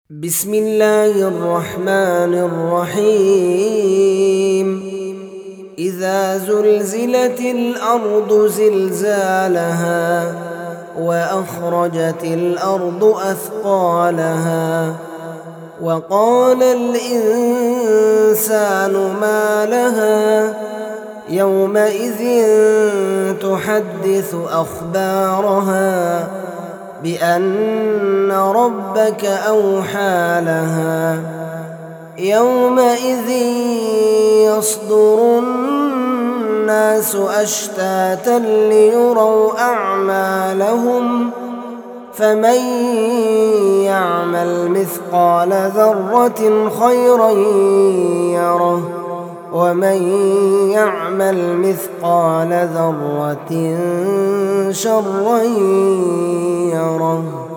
بسم الله الرحمن الرحيم إذا زلزلت الأرض زلزالها وأخرجت الأرض أثقالها وقال الإنسان ما لها يومئذ تحدث أخبارها بأن ربك أوحى لها يومئذ يصدر الناس أشتاتا ليروا أعمالهم فمن يعمل مثقال ذرة خيرا يره ومن يعمل مثقال ذرة شرا يره.